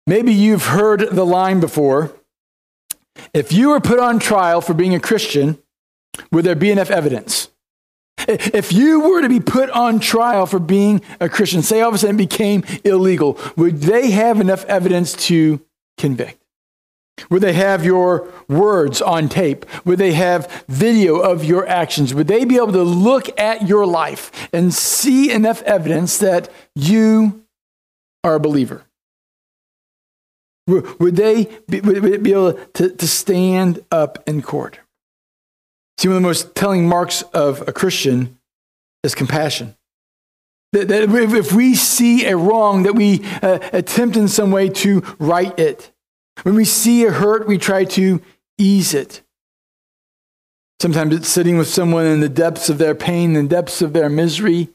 Maybe you've heard the line before, if you were put on trial for being a Christian, would there be enough evidence? If you were to be put on trial for being a Christian, say all of a sudden it became illegal, would they have enough evidence to convict? Would they have your words on tape? Would they have video of your actions? Would they be able to look at your life and see enough evidence that you are a believer? Would they be able to stand up in court? See, one of the most telling marks of a Christian is compassion. That if we see a wrong, that we attempt in some way to right it. When we see a hurt, we try to ease it. Sometimes it's sitting with someone in the depths of their pain, in the depths of their misery,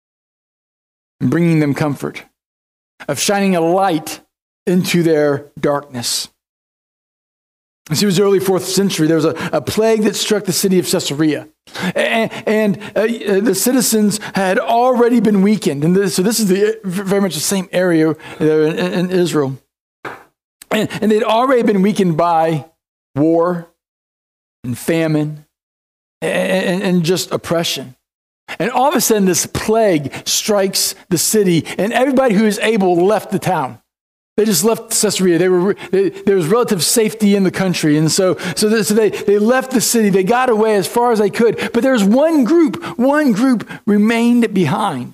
and bringing them comfort, of shining a light into their darkness. See, it was the early 4th century. There was a plague that struck the city of Caesarea. And the citizens had already been weakened. And so this is very much the same area there in Israel. And they'd already been weakened by war and famine and just oppression. And all of a sudden, this plague strikes the city, and everybody who is able left the town. They just left Caesarea. There was relative safety in the country. And so they left the city. They got away as far as they could. But there was one group remained behind.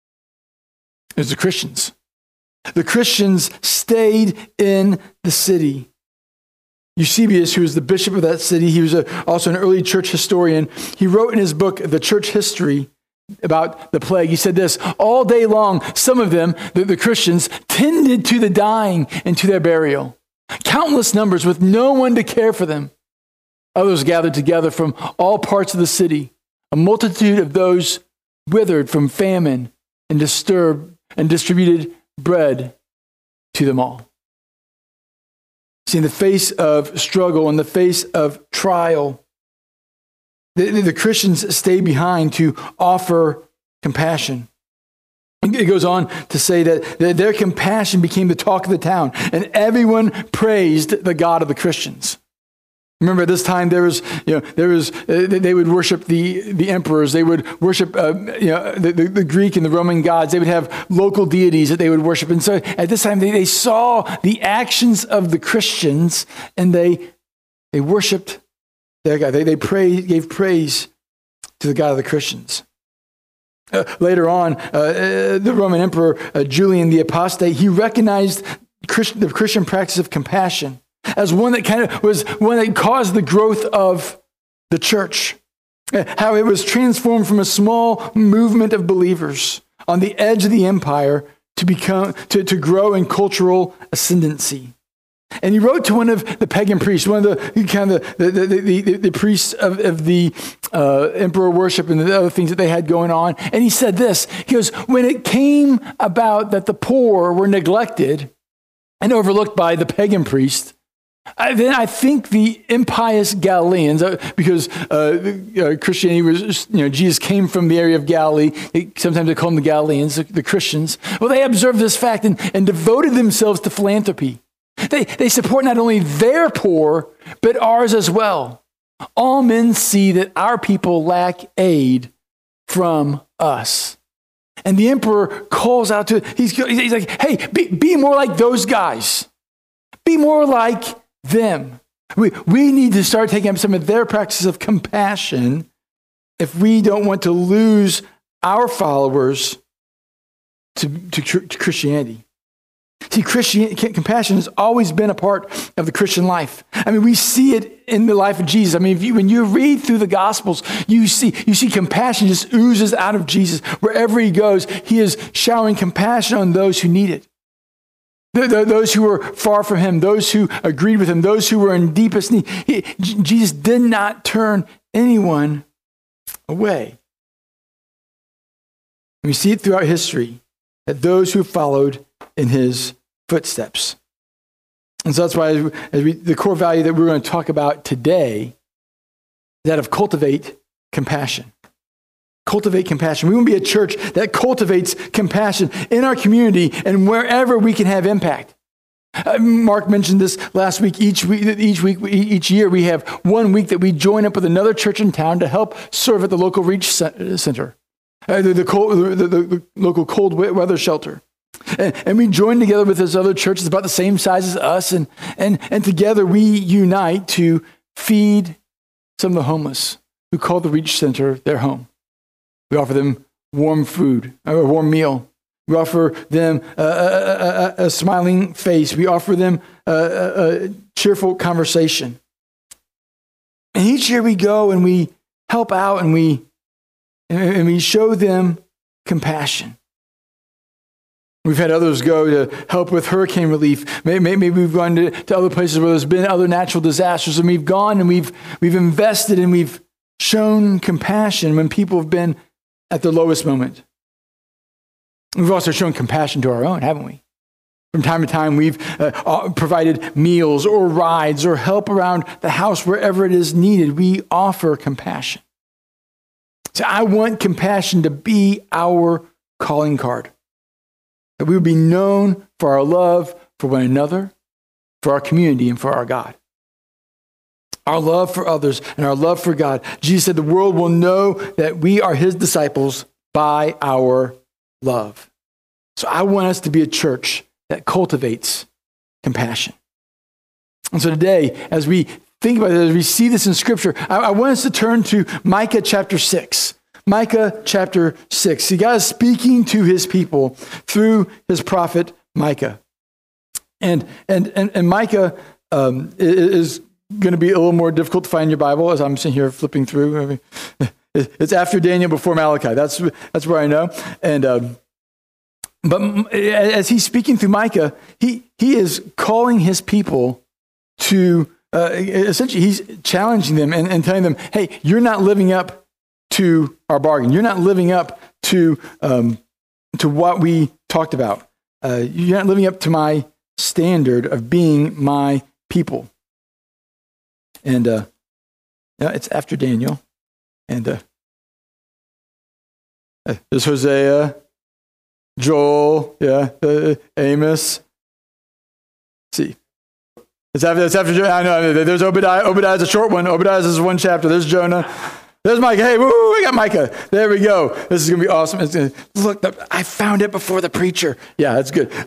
It was the Christians. The Christians stayed in the city. Eusebius, who was the bishop of that city, he was also an early church historian. He wrote in his book, The Church History, about the plague. He said this: all day long, some of them, the Christians, tended to the dying and to their burial. Countless numbers with no one to care for them. Others gathered together from all parts of the city. A multitude of those withered from famine and distributed bread to them all. See, in the face of struggle, in the face of trial, the Christians stay behind to offer compassion. It goes on to say that their compassion became the talk of the town, and everyone praised the God of the Christians. Remember, at this time they would worship the emperors. They would worship the Greek and the Roman gods. They would have local deities that they would worship. And so at this time they saw the actions of the Christians, and they worshiped their God. They gave praise to the God of the Christians. Later on, the Roman Emperor Julian the Apostate, he recognized the Christian practice of compassion as one that caused the growth of the church. How it was transformed from a small movement of believers on the edge of the empire to grow in cultural ascendancy. And he wrote to one of the pagan priests, one of the priests of the emperor worship and the other things that they had going on. And he said this: he goes, when it came about that the poor were neglected and overlooked by the pagan priest, then I think the impious Galileans, because Christianity was, Jesus came from the area of Galilee. Sometimes they call them the Galileans, the Christians. Well, they observed this fact and devoted themselves to philanthropy. They support not only their poor, but ours as well. All men see that our people lack aid from us. And the emperor calls out to, he's like, hey, be more like those guys. Be more like them. We need to start taking up some of their practices of compassion if we don't want to lose our followers to Christianity. See, compassion has always been a part of the Christian life. I mean, we see it in the life of Jesus. I mean, when you read through the Gospels, you see compassion just oozes out of Jesus. Wherever he goes, he is showering compassion on those who need it. Those who were far from him, those who agreed with him, those who were in deepest need. Jesus did not turn anyone away. We see it throughout history that those who followed in his footsteps. And so that's why the core value that we're going to talk about today is that of cultivate compassion. Cultivate compassion. We want to be a church that cultivates compassion in our community and wherever we can have impact. Mark mentioned this last week. Each year, we have 1 week that we join up with another church in town to help serve at the local Reach Center, the local cold weather shelter. And we join together with this other church. It's about the same size as us. And together we unite to feed some of the homeless who call the Reach Center their home. We offer them warm food, a warm meal. We offer them a smiling face. We offer them a cheerful conversation. And each year we go and we help out and we show them compassion. We've had others go to help with hurricane relief. Maybe we've gone to other places where there's been other natural disasters, and we've gone and we've invested and we've shown compassion when people have been at their lowest moment. We've also shown compassion to our own, haven't we? From time to time, we've provided meals or rides or help around the house wherever it is needed. We offer compassion. So I want compassion to be our calling card. That we would be known for our love for one another, for our community, and for our God. Our love for others and our love for God. Jesus said the world will know that we are his disciples by our love. So I want us to be a church that cultivates compassion. And so today, as we think about it, as we see this in Scripture, I want us to turn to Micah chapter 6. Micah chapter 6. See, God is speaking to his people through his prophet Micah. And Micah is going to be a little more difficult to find in your Bible as I'm sitting here flipping through. I mean, it's after Daniel, before Malachi. That's where I know. And but as he's speaking through Micah, he is calling his people to essentially he's challenging them and telling them, hey, you're not living up to our bargain. You're not living up to what we talked about. You're not living up to my standard of being my people. And it's after Daniel. And there's Hosea, Joel, Amos. See. It's after Jonah. I know. There's Obadiah. Obadiah's a short one. Obadiah's is one chapter. There's Jonah. There's Micah. Hey, woo, we got Micah. There we go. This is going to be awesome. Look, I found it before the preacher. Yeah, that's good.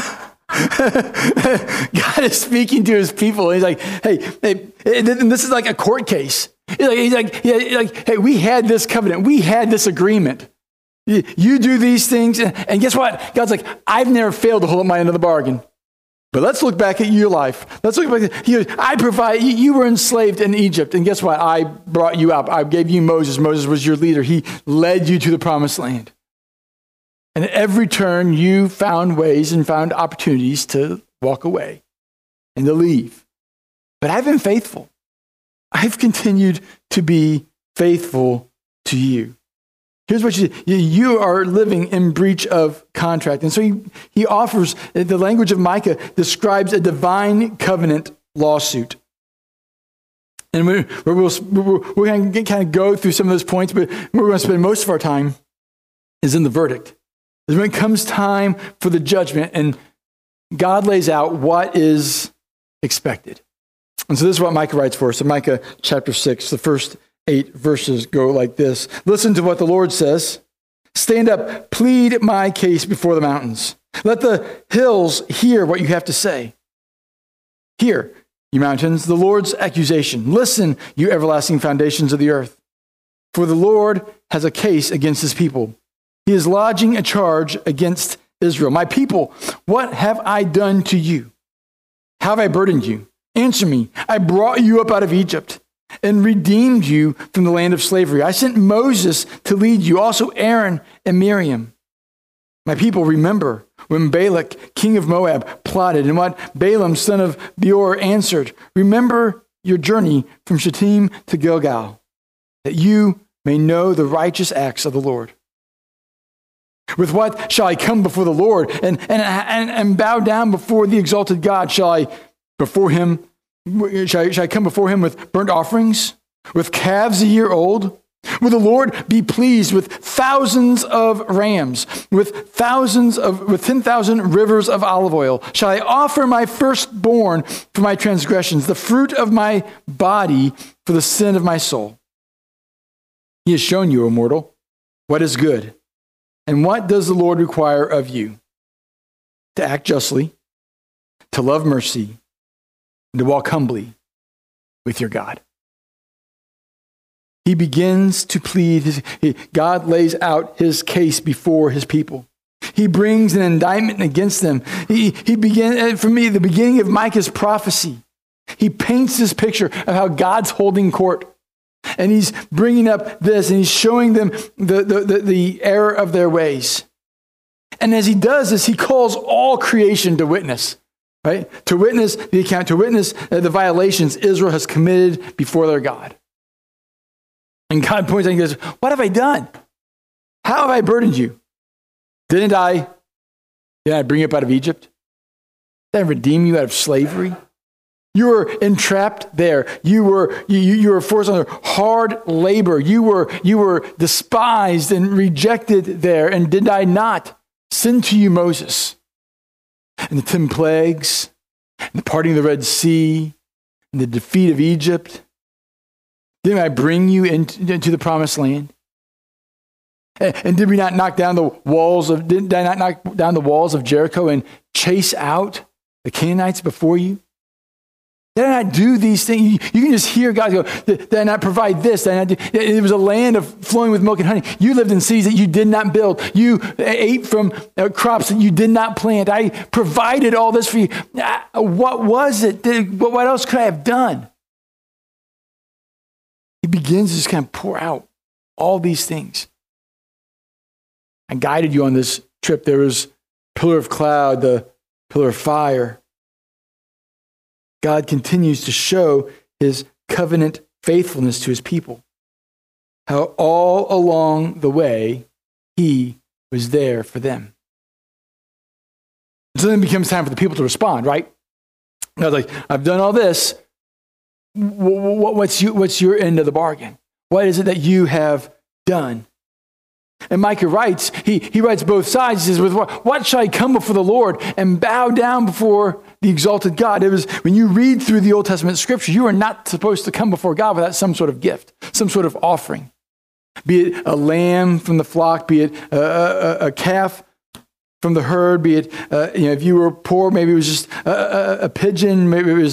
God is speaking to his people. He's like, hey, and this is like a court case. He's like, hey, we had this covenant. We had this agreement. You do these things. And guess what? God's like, I've never failed to hold up my end of the bargain. But let's look back at your life. Let's look back. I provide, you were enslaved in Egypt. And guess what? I brought you out. I gave you Moses. Moses was your leader. He led you to the promised land. And at every turn, you found ways and found opportunities to walk away and to leave. But I've been faithful. I've continued to be faithful to you. Here's what you are living in breach of contract. And so he offers, the language of Micah describes a divine covenant lawsuit. And we're going to kind of go through some of those points, but where we're going to spend most of our time is in the verdict. Is when it comes time for the judgment and God lays out what is expected. And so this is what Micah writes for us. In Micah chapter 6, the first 8 verses go like this. Listen to what the Lord says. Stand up, plead my case before the mountains. Let the hills hear what you have to say. Hear, you mountains, the Lord's accusation. Listen, you everlasting foundations of the earth. For the Lord has a case against his people. He is lodging a charge against Israel. My people, what have I done to you? How have I burdened you? Answer me. I brought you up out of Egypt and redeemed you from the land of slavery. I sent Moses to lead you, also Aaron and Miriam. My people, remember when Balak, king of Moab, plotted and what Balaam, son of Beor, answered. Remember your journey from Shittim to Gilgal, that you may know the righteous acts of the Lord. With what shall I come before the Lord and bow down before the exalted God? Shall I come before him with burnt offerings, with calves a year old? Will the Lord be pleased with thousands of rams, with 10,000 rivers of olive oil? Shall I offer my firstborn for my transgressions, the fruit of my body for the sin of my soul? He has shown you, O mortal, what is good. And what does the Lord require of you? To act justly, to love mercy, and to walk humbly with your God. He begins to plead. God lays out his case before his people. He brings an indictment against them. He began, for me, the beginning of Micah's prophecy. He paints this picture of how God's holding court. And he's bringing up this, and he's showing them the error of their ways. And as he does this, he calls all creation to witness, right? To witness the account, to witness the violations Israel has committed before their God. And God points out and goes, what have I done? How have I burdened you? Didn't I bring you up out of Egypt? Did I redeem you out of slavery? You were entrapped there. You were forced under hard labor. You were despised and rejected there. And did I not send to you Moses and the 10 plagues, and the parting of the Red Sea, and the defeat of Egypt? Didn't I bring you into the promised land? And did we not knock down the walls of? Did I not knock down the walls of Jericho and chase out the Canaanites before you? Did I not do these things? You can just hear God go, did I not provide this? Did I not do? It was a land of flowing with milk and honey. You lived in cities that you did not build. You ate from crops that you did not plant. I provided all this for you. What was it? What else could I have done? He begins to just kind of pour out all these things. I guided you on this trip. There was pillar of cloud, the pillar of fire. God continues to show his covenant faithfulness to his people. How all along the way, he was there for them. So then it becomes time for the people to respond, right? God's like, I've done all this. What's your end of the bargain? What is it that you have done? And Micah writes, he writes both sides. He says, with what shall I come before the Lord and bow down before the exalted God? It was, when you read through the Old Testament scripture, you are not supposed to come before God without some sort of gift, some sort of offering. Be it a lamb from the flock, be it a calf from the herd, be it, if you were poor, maybe it was just a pigeon, maybe it was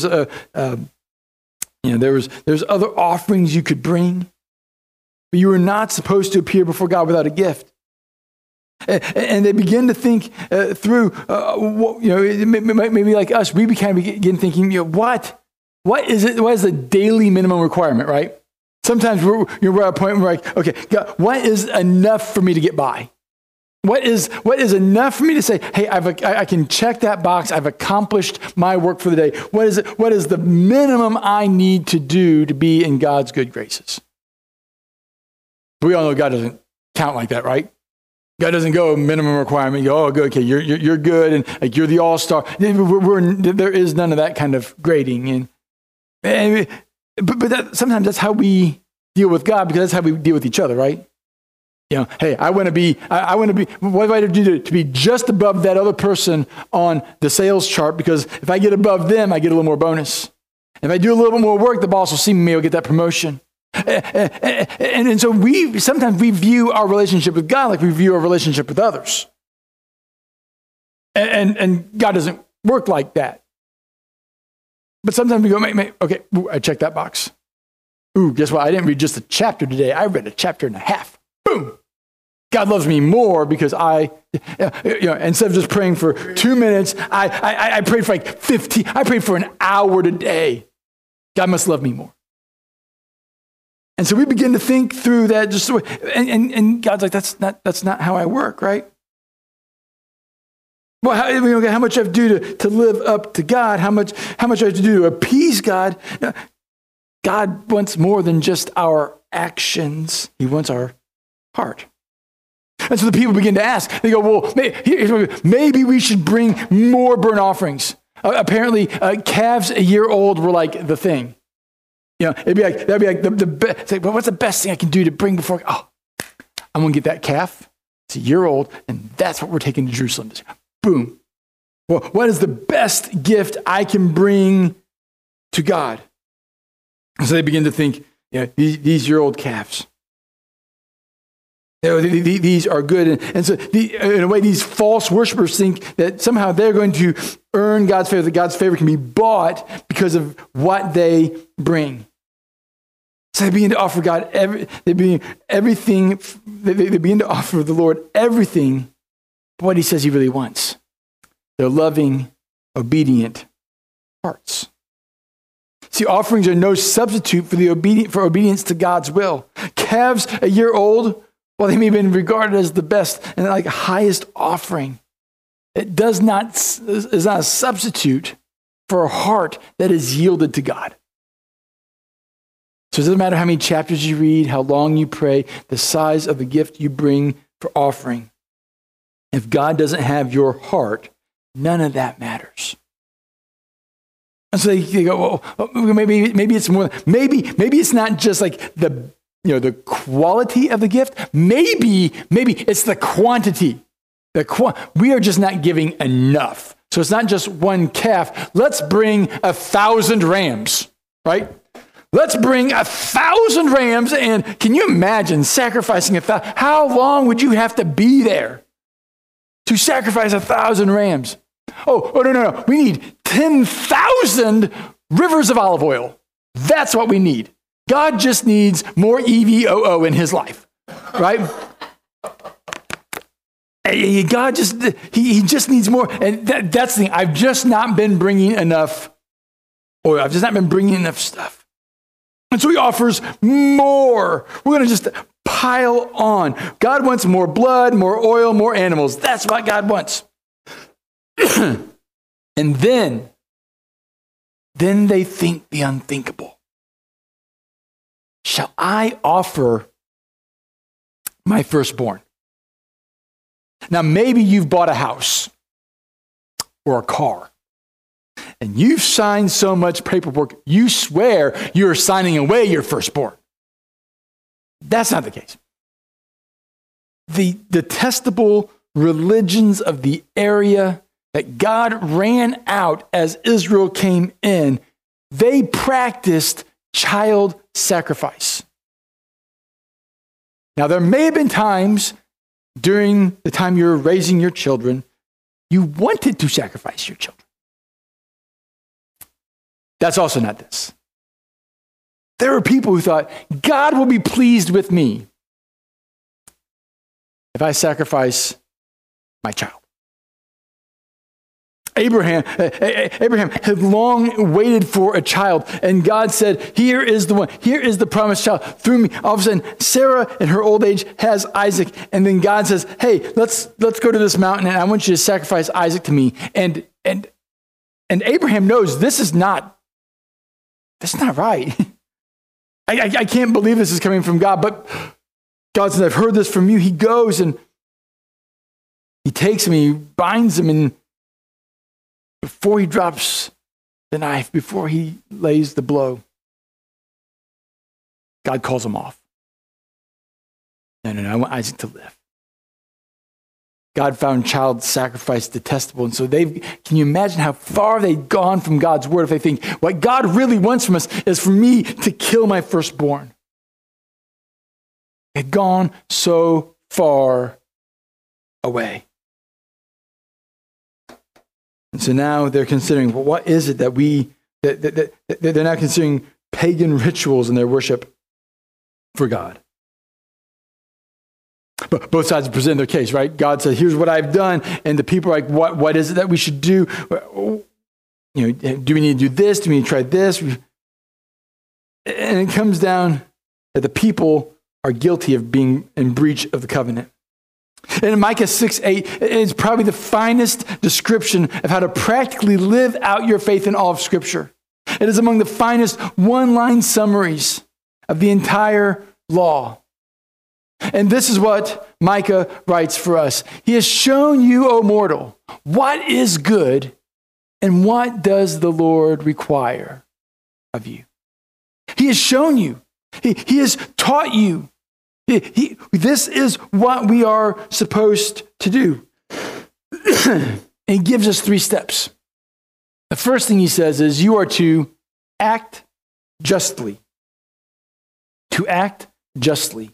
there's other offerings you could bring, but you were not supposed to appear before God without a gift. And they begin to think through, maybe like us, we begin thinking, what is it? What is the daily minimum requirement, right? Sometimes we're at a point where we're like, okay, God, what is enough for me to get by? What is enough for me to say, hey, I can check that box. I've accomplished my work for the day. What is the minimum I need to do to be in God's good graces? We all know God doesn't count like that, right? God doesn't go minimum requirement. You go, oh, good, okay, you're good, and like you're the all-star. There is none of that kind of grading, but sometimes that's how we deal with God, because that's how we deal with each other, right? Hey, I want to be. What do I do to be just above that other person on the sales chart? Because if I get above them, I get a little more bonus. If I do a little bit more work, the boss will see me. I'll get that promotion. And so sometimes we view our relationship with God like we view our relationship with others. And God doesn't work like that. But sometimes we go, okay, I checked that box. Ooh, guess what? I didn't read just a chapter today. I read a chapter and a half. Boom. God loves me more because instead of just praying for 2 minutes, I prayed for like 15. I prayed for an hour today. God must love me more. And so we begin to think through that just and God's like, that's not how I work, right? Well, how much I have to do to live up to God? How much I have to do to appease God? God wants more than just our actions. He wants our heart. And so the people begin to ask. They go, well, maybe we should bring more burnt offerings. Apparently, calves a year old were like the thing. that'd be like the best. It's like, well, what's the best thing I can do to bring before? Oh, I'm going to get that calf. It's a year old, and that's what we're taking to Jerusalem. Boom. Well, what is the best gift I can bring to God? So they begin to think, these year-old calves. These are good. And so in a way, these false worshipers think that somehow they're going to earn God's favor, that God's favor can be bought because of what they bring. So they begin to offer God they begin to offer the Lord everything but what he says he really wants. Their loving, obedient hearts. See, offerings are no substitute for obedience to God's will. Calves a year old, while they may have been regarded as the best and like highest offering, it is not a substitute for a heart that is yielded to God. So it doesn't matter how many chapters you read, how long you pray, the size of the gift you bring for offering. If God doesn't have your heart, none of that matters. And so they go, well, maybe it's more. Maybe it's not just like the quality of the gift. Maybe it's the quantity. We are just not giving enough. So it's not just one calf. Let's bring 1,000 rams, right? Let's bring 1,000 rams. And can you imagine sacrificing 1,000? How long would you have to be there to sacrifice 1,000 rams? Oh, no. We need 10,000 rivers of olive oil. That's what we need. God just needs more EVOO in his life, right? God just needs more. And that's the thing. I've just not been bringing enough oil. I've just not been bringing enough stuff. And so he offers more. We're going to just pile on. God wants more blood, more oil, more animals. That's what God wants. And then they think the unthinkable. Shall I offer my firstborn? Now, maybe you've bought a house or a car, and you've signed so much paperwork, you swear you're signing away your firstborn. That's not the case. The detestable religions of the area that God ran out as Israel came in, they practiced child sacrifice. Now, there may have been times during the time you're raising your children, you wanted to sacrifice your children. That's also not this. There were people who thought, God will be pleased with me if I sacrifice my child. Abraham had long waited for a child, and God said, here is the one, here is the promised child through me. All of a sudden, Sarah in her old age has Isaac, and then God says, hey, let's go to this mountain, and I want you to sacrifice Isaac to me. And Abraham knows that's not right. I can't believe this is coming from God, but God says, I've heard this from you. He goes and he takes him, he binds him, and before he drops the knife, before he lays the blow, God calls him off. No, I want Isaac to live. God found child sacrifice detestable. And so can you imagine how far they've gone from God's word if they think what God really wants from us is for me to kill my firstborn? They've gone so far away. And so now they're considering, well, what is it that they're now considering pagan rituals in their worship for God? But both sides present their case, right? God said, here's what I've done. And the people are like, what is it that we should do? Do we need to do this? Do we need to try this? And it comes down that the people are guilty of being in breach of the covenant. And in Micah 6:8, it's probably the finest description of how to practically live out your faith in all of Scripture. It is among the finest one-line summaries of the entire law. And this is what Micah writes for us. He has shown you, O mortal, what is good and what does the Lord require of you. He has shown you. He has taught you. This is what we are supposed to do. And he gives us 3 steps. The first thing he says is you are to act justly. To act justly.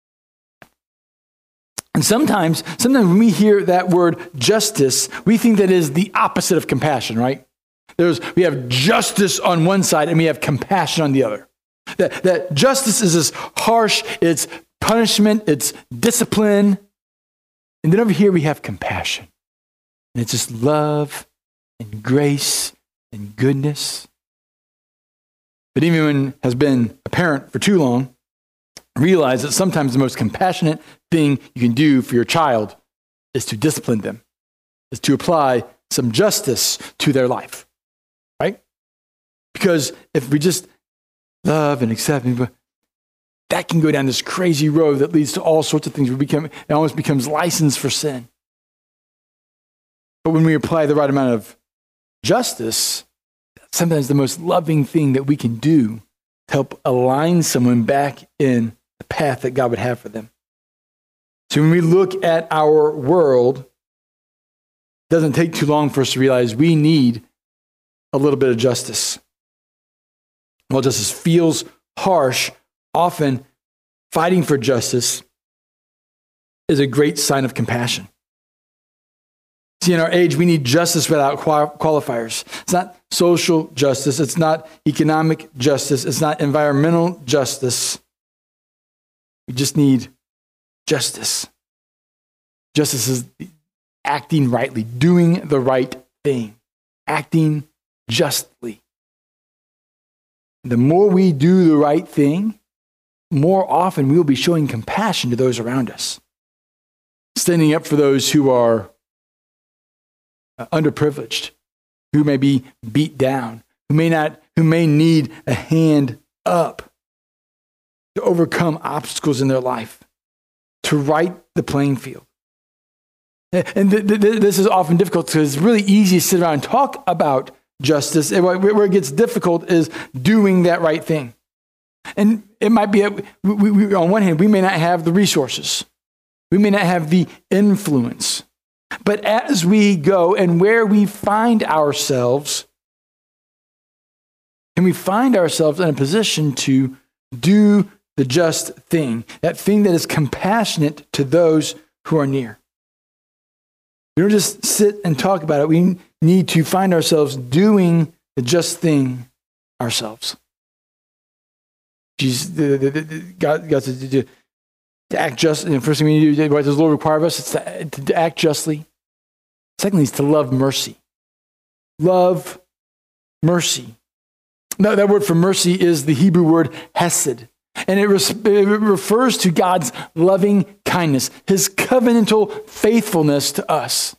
And sometimes when we hear that word justice, we think that is the opposite of compassion, right? We have justice on one side and we have compassion on the other. That justice is this harsh, it's punishment, it's discipline. And then over here we have compassion. And it's just love and grace and goodness. But even when has been a parent for too long, realize that sometimes the most compassionate thing you can do for your child is to discipline them, is to apply some justice to their life, right? Because if we just love and accept, that can go down this crazy road that leads to all sorts of things. It almost becomes license for sin. But when we apply the right amount of justice, sometimes the most loving thing that we can do to help align someone back in the path that God would have for them. So when we look at our world, it doesn't take too long for us to realize we need a little bit of justice. While justice feels harsh, often fighting for justice is a great sign of compassion. See, in our age, we need justice without qualifiers. It's not social justice. It's not economic justice. It's not environmental justice. We just need justice. Justice is acting rightly, doing the right thing, acting justly. The more we do the right thing, more often we will be showing compassion to those around us, standing up for those who are underprivileged, who may be beat down, who may need a hand up to overcome obstacles in their life, to right the playing field. And this is often difficult because it's really easy to sit around and talk about justice. And where it gets difficult is doing that right thing. And it might be, we, on one hand, we may not have the resources. We may not have the influence. But as we go and where we find ourselves, can we find ourselves in a position to do the just thing, that thing that is compassionate to those who are near? We don't just sit and talk about it. We need to find ourselves doing the just thing ourselves. Jesus, God said to act justly. And first thing we need to do, what does the Lord require of us? It's to act justly. Secondly, it's to love mercy. Love mercy. Now, that word for mercy is the Hebrew word hesed. And it refers to God's loving kindness, his covenantal faithfulness to us.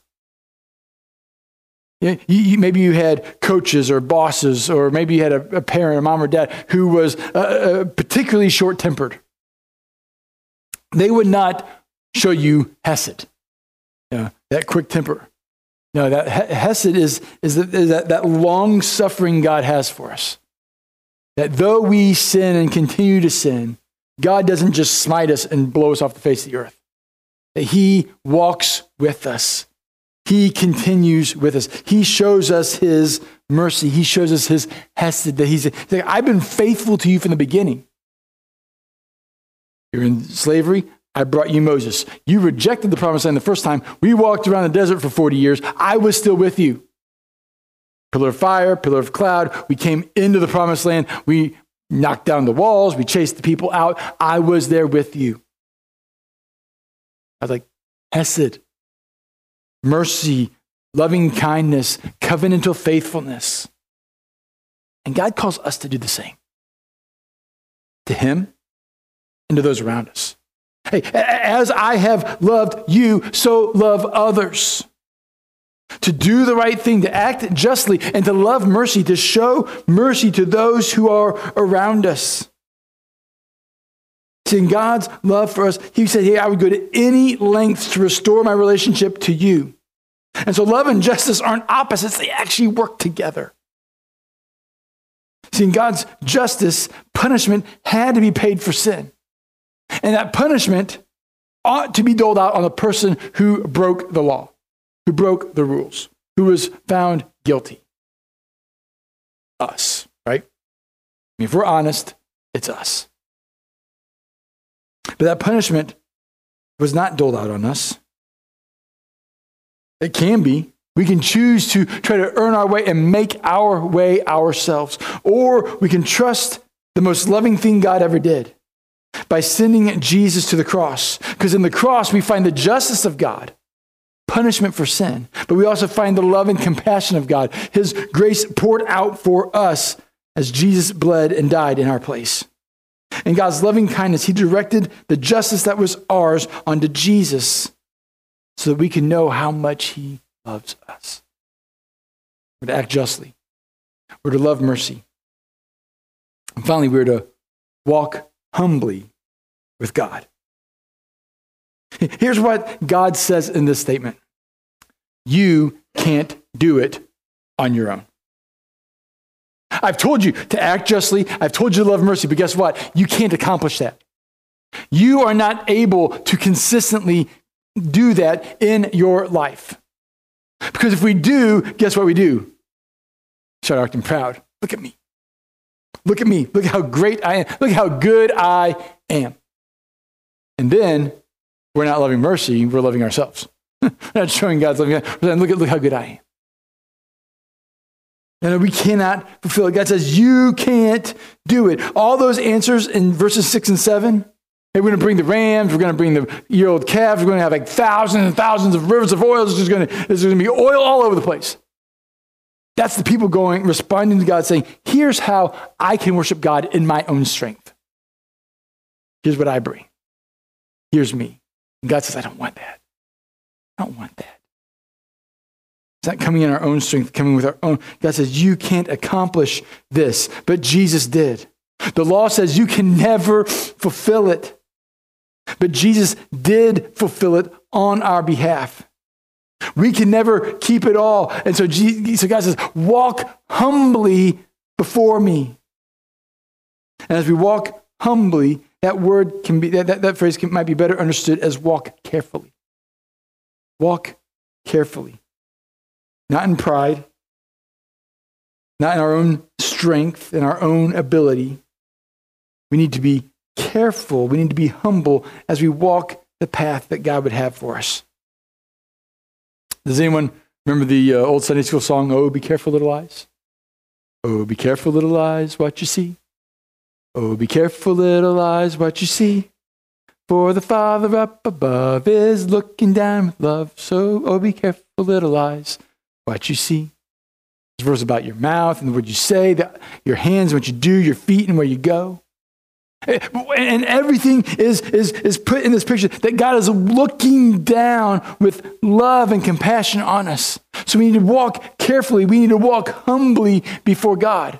Maybe you had coaches or bosses, or maybe you had a parent, a mom or dad, who was particularly short-tempered. They would not show you hesed, that quick temper. No, that hesed is that long-suffering God has for us. That though we sin and continue to sin, God doesn't just smite us and blow us off the face of the earth. That he walks with us. He continues with us. He shows us his mercy. He shows us his hesed. That he's like, I've been faithful to you from the beginning. You're in slavery. I brought you Moses. You rejected the promised land the first time. We walked around the desert for 40 years. I was still with you. Pillar of fire, pillar of cloud. We came into the promised land. We knocked down the walls. We chased the people out. I was there with you. I was like, hesed, mercy, loving kindness, covenantal faithfulness. And God calls us to do the same. To him and to those around us. Hey, as I have loved you, so love others. To do the right thing, to act justly, and to love mercy, to show mercy to those who are around us. See, in God's love for us, he said, hey, I would go to any lengths to restore my relationship to you. And so love and justice aren't opposites, they actually work together. See, in God's justice, punishment had to be paid for sin. And that punishment ought to be doled out on the person who broke the law, who broke the rules, who was found guilty. Us, right? I mean, if we're honest, it's us. But that punishment was not doled out on us. It can be. We can choose to try to earn our way and make our way ourselves. Or we can trust the most loving thing God ever did by sending Jesus to the cross. Because in the cross, we find the justice of God, punishment for sin. But we also find the love and compassion of God, his grace poured out for us as Jesus bled and died in our place. In God's loving kindness, he directed the justice that was ours onto Jesus so that we can know how much he loves us. We're to act justly. We're to love mercy. And finally, we're to walk humbly with God. Here's what God says in this statement. You can't do it on your own. I've told you to act justly. I've told you to love mercy, but guess what? You can't accomplish that. You are not able to consistently do that in your life. Because if we do, guess what we do? Start acting proud. Look at me. Look at me. Look how great I am. Look how good I am. And then we're not loving mercy, we're loving ourselves. We're not showing God's loving. We're saying, look how good I am. And we cannot fulfill it. God says, you can't do it. All those answers in verses 6 and 7, hey, we're going to bring the rams, we're going to bring the year-old calves, we're going to have like thousands and thousands of rivers of oil. There's going to be oil all over the place. That's the people responding to God, saying, here's how I can worship God in my own strength. Here's what I bring. Here's me. And God says, I don't want that. I don't want that. It's not coming in our own strength, coming with our own. God says, you can't accomplish this, but Jesus did. The law says you can never fulfill it, but Jesus did fulfill it on our behalf. We can never keep it all. And so God says, walk humbly before me. And as we walk humbly, that word can be, that phrase might be better understood as walk carefully. Walk carefully. Not in pride, not in our own strength and our own ability. We need to be careful. We need to be humble as we walk the path that God would have for us. Does anyone remember the old Sunday school song, Oh, be careful, little eyes? Oh, be careful, little eyes, what you see. Oh, be careful, little eyes, what you see. For the Father up above is looking down with love. So, oh, be careful, little eyes, what you see. This verse about your mouth and what you say, your hands, what you do, your feet, and where you go. And everything is put in this picture that God is looking down with love and compassion on us. So we need to walk carefully. We need to walk humbly before God.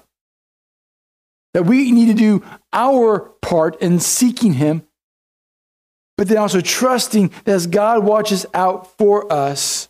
That we need to do our part in seeking him, but then also trusting that as God watches out for us,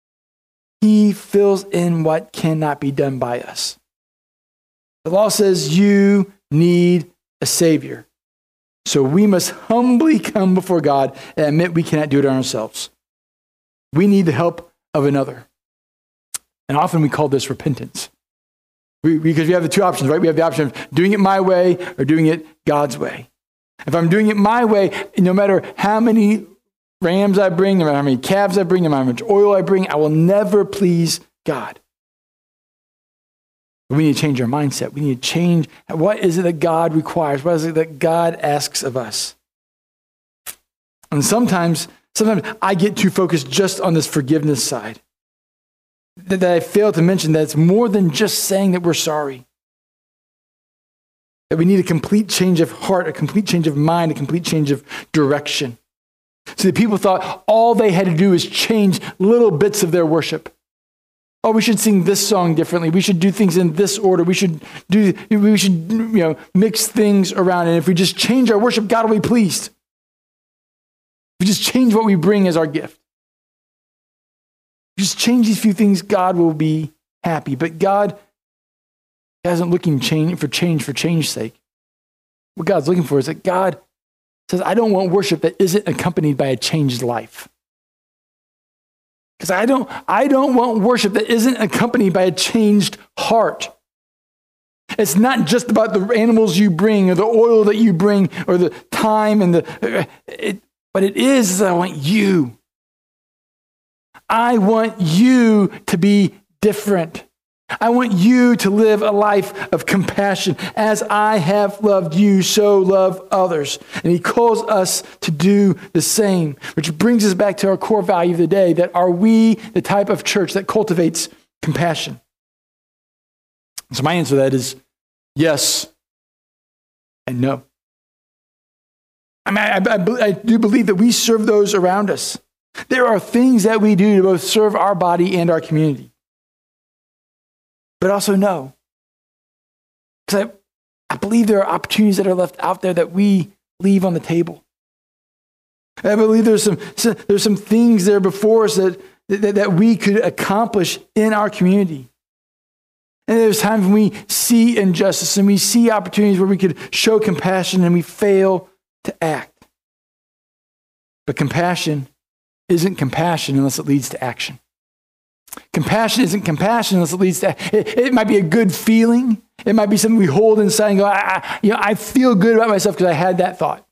he fills in what cannot be done by us. The law says you need a Savior. So we must humbly come before God and admit we cannot do it on ourselves. We need the help of another. And often we call this repentance. Because we have the two options, right? We have the option of doing it my way or doing it God's way. If I'm doing it my way, no matter how many rams I bring, no matter how many calves I bring, no matter how much oil I bring, I will never please God. We need to change our mindset. We need to change what is it that God requires? What is it that God asks of us? And sometimes I get too focused just on this forgiveness side. That I fail to mention that it's more than just saying that we're sorry. That we need a complete change of heart, a complete change of mind, a complete change of direction. So the people thought all they had to do is change little bits of their worship. Oh, we should sing this song differently. We should do things in this order. We should mix things around. And if we just change our worship, God will be pleased. If we just change what we bring as our gift. Just change these few things, God will be happy. But God God isn't looking for change's sake. What God's looking for is that God says, I don't want worship that isn't accompanied by a changed life. Because I don't want worship that isn't accompanied by a changed heart. It's not just about the animals you bring or the oil that you bring or the time and but it is I want you. I want you to be different. I want you to live a life of compassion. As I have loved you, so love others. And he calls us to do the same, which brings us back to our core value of the day, that are we the type of church that cultivates compassion? So my answer to that is yes and no. I mean, I do believe that we serve those around us. There are things that we do to both serve our body and our community. But also no. Because I believe there are opportunities that are left out there that we leave on the table. I believe there's some things there before us that we could accomplish in our community. And there's times when we see injustice and we see opportunities where we could show compassion and we fail to act. But compassion isn't compassion unless it leads to action. Compassion isn't compassion unless it leads to, it might be a good feeling. It might be something we hold inside and go, I feel good about myself because I had that thought.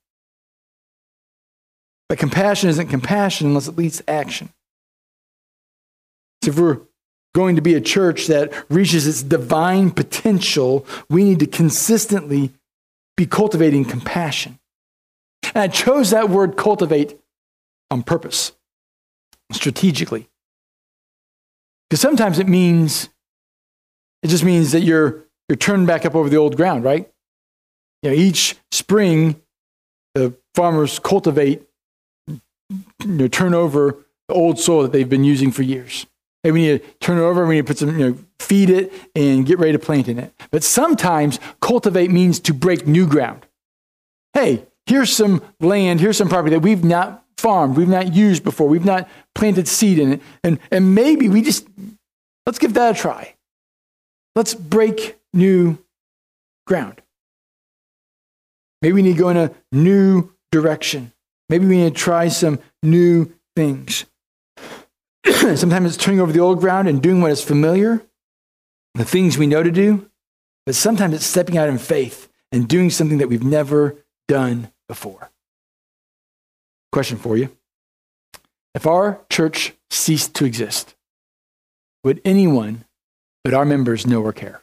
But compassion isn't compassion unless it leads to action. So if we're going to be a church that reaches its divine potential, we need to consistently be cultivating compassion. And I chose that word cultivate on purpose, strategically. Because sometimes it just means that you're turning back up over the old ground, right? You know, each spring, the farmers cultivate, turn over the old soil that they've been using for years. Hey, we need to turn it over, we need to put some, feed it and get ready to plant in it. But sometimes cultivate means to break new ground. Hey, here's some land, here's some property that we've not farmed, we've not used before, we've not planted seed in it. And maybe let's give that a try. Let's break new ground. Maybe we need to go in a new direction. Maybe we need to try some new things. Sometimes it's turning over the old ground and doing what is familiar, the things we know to do, but sometimes it's stepping out in faith and doing something that we've never done before. Question for you. If our church ceased to exist, would anyone but our members know or care?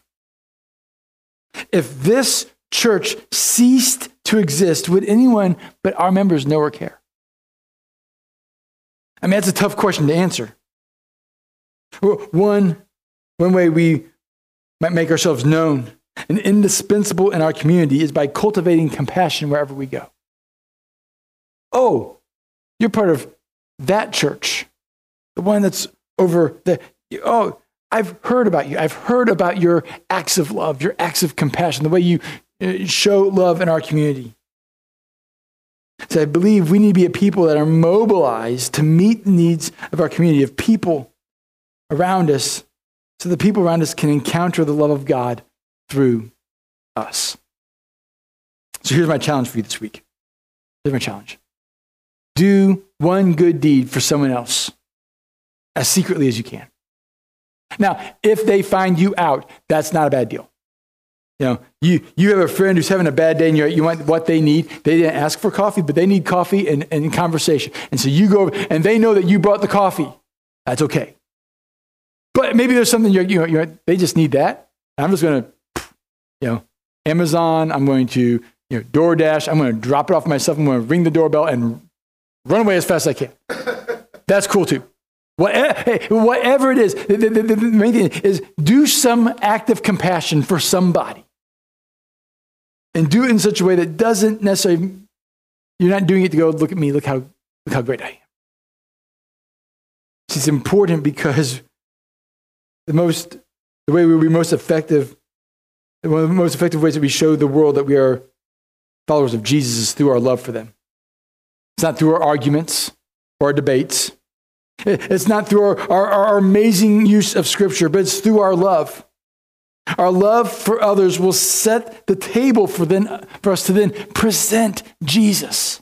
If this church ceased to exist, would anyone but our members know or care? I mean, that's a tough question to answer. One way we might make ourselves known and indispensable in our community is by cultivating compassion wherever we go. Oh, you're part of that church, the one that's over there. Oh, I've heard about you. I've heard about your acts of love, your acts of compassion, the way you show love in our community. So I believe we need to be a people that are mobilized to meet the needs of our community, of people around us, so the people around us can encounter the love of God through us. So here's my challenge for you this week. Here's my challenge. Do one good deed for someone else as secretly as you can. Now, if they find you out, that's not a bad deal. You have a friend who's having a bad day and you want what they need. They didn't ask for coffee, but they need coffee and conversation. And so you go and they know that you brought the coffee. That's okay. But maybe there's something they just need that. I'm just going to, Amazon. I'm going to, DoorDash. I'm going to drop it off myself. I'm going to ring the doorbell and run away as fast as I can. That's cool too. Whatever it is, the main thing is do some act of compassion for somebody. And do it in such a way that doesn't necessarily, you're not doing it to go, look at me, look how great I am. It's important because the way we'll be most effective, one of the most effective ways that we show the world that we are followers of Jesus is through our love for them. It's not through our arguments or our debates. It's not through our amazing use of Scripture, but it's through our love. Our love for others will set the table for us to then present Jesus.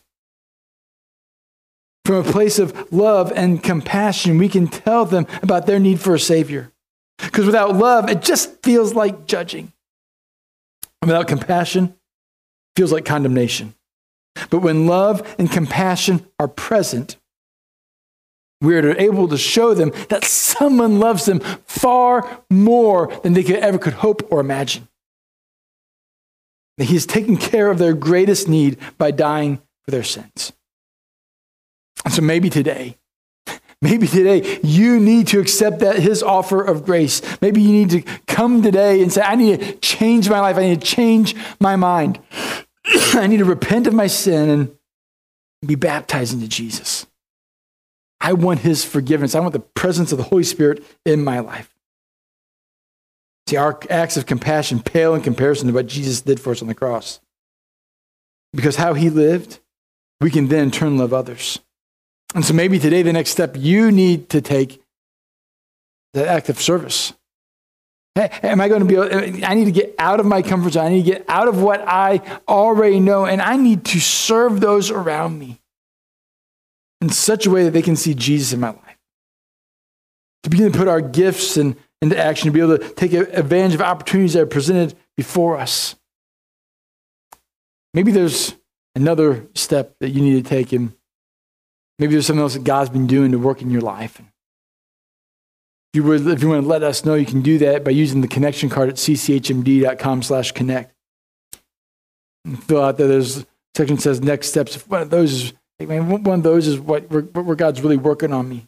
From a place of love and compassion, we can tell them about their need for a Savior. Because without love, it just feels like judging. And without compassion, it feels like condemnation. But when love and compassion are present, we are able to show them that someone loves them far more than they could hope or imagine. That he has taken care of their greatest need by dying for their sins. And so maybe today, you need to accept his offer of grace. Maybe you need to come today and say, I need to change my life. I need to change my mind. I need to repent of my sin and be baptized into Jesus. I want his forgiveness. I want the presence of the Holy Spirit in my life. See, our acts of compassion pale in comparison to what Jesus did for us on the cross. Because how he lived, we can then turn and love others. And so maybe today, the next step you need to take the act of service. Hey, I need to get out of my comfort zone. I need to get out of what I already know, and I need to serve those around me in such a way that they can see Jesus in my life. To begin to put our gifts into action, to be able to take advantage of opportunities that are presented before us. Maybe there's another step that you need to take, and maybe there's something else that God's been doing to work in your life. If you want to let us know, you can do that by using the connection card at cchmd.com/connect. Fill out that there's a section that says next steps. If one of those is where God's really working on me.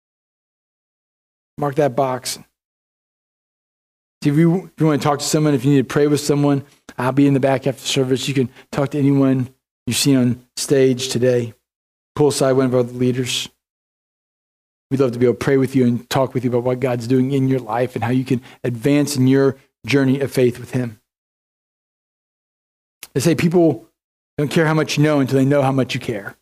Mark that box. See, if you want to talk to someone, if you need to pray with someone, I'll be in the back after service. You can talk to anyone you've seen on stage today. Pull aside one of our leaders. We'd love to be able to pray with you and talk with you about what God's doing in your life and how you can advance in your journey of faith with him. They say people don't care how much you know until they know how much you care.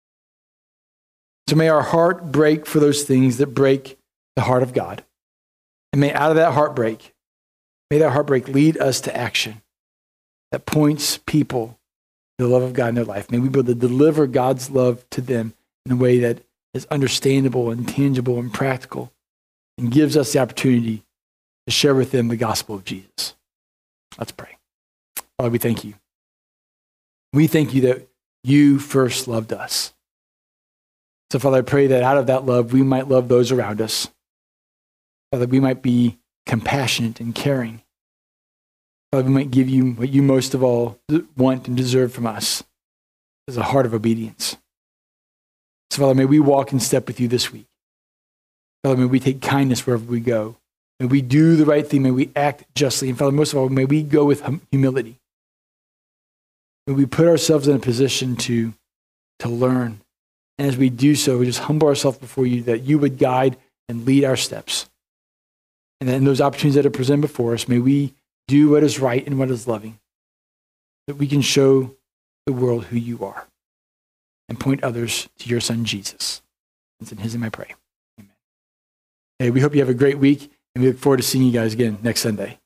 So may our heart break for those things that break the heart of God. And may out of that heartbreak, lead us to action that points people to the love of God in their life. May we be able to deliver God's love to them in a way that is understandable and tangible and practical and gives us the opportunity to share with them the gospel of Jesus. Let's pray. Father, we thank you. We thank you that you first loved us. So, Father, I pray that out of that love, we might love those around us. Father, we might be compassionate and caring. Father, we might give you what you most of all want and deserve from us, as a heart of obedience. So, Father, may we walk in step with you this week. Father, may we take kindness wherever we go. May we do the right thing. May we act justly. And Father, most of all, may we go with humility. May we put ourselves in a position to learn. And as we do so, we just humble ourselves before you that you would guide and lead our steps. And then in those opportunities that are presented before us, may we do what is right and what is loving, that we can show the world who you are and point others to your son, Jesus. It's in his name I pray. Amen. Hey, we hope you have a great week, and we look forward to seeing you guys again next Sunday.